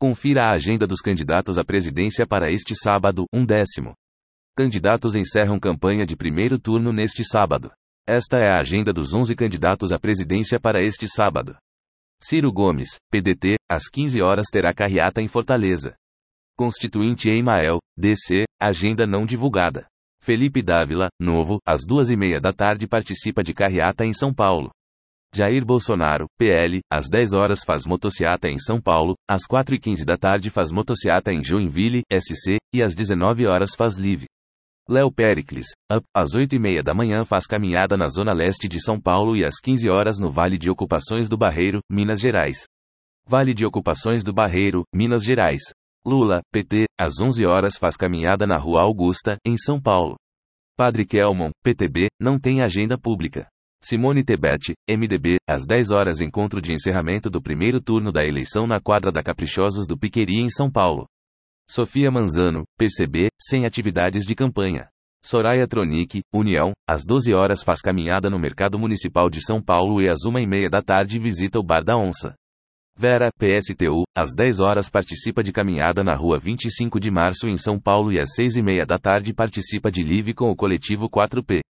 Confira a agenda dos candidatos à presidência para este sábado, 10º. Candidatos encerram campanha de primeiro turno neste sábado. Esta é a agenda dos 11 candidatos à presidência para este sábado. Ciro Gomes, PDT, às 15 horas terá carreata em Fortaleza. Constituinte Emael, DC, agenda não divulgada. Felipe Dávila, Novo, às 2h30 da tarde participa de carreata em São Paulo. Jair Bolsonaro, PL, às 10 horas faz motociata em São Paulo, às 4h15 da tarde faz motociata em Joinville, SC, e às 19 horas faz live. Léo Péricles, UP, às 8h30 da manhã faz caminhada na zona leste de São Paulo e às 15 horas no Vale de Ocupações do Barreiro, Minas Gerais. Vale de Ocupações do Barreiro, Minas Gerais. Lula, PT, às 11 horas faz caminhada na Rua Augusta, em São Paulo. Padre Kelmon, PTB, não tem agenda pública. Simone Tebet, MDB, às 10 horas encontro de encerramento do primeiro turno da eleição na quadra da Caprichosos do Piqueri em São Paulo. Sofia Manzano, PCB, sem atividades de campanha. Soraya Tronic, União, às 12 horas faz caminhada no Mercado Municipal de São Paulo e às 1h30 da tarde visita o Bar da Onça. Vera, PSTU, às 10 horas participa de caminhada na Rua 25 de Março em São Paulo e às 6h30 da tarde participa de live com o coletivo 4P.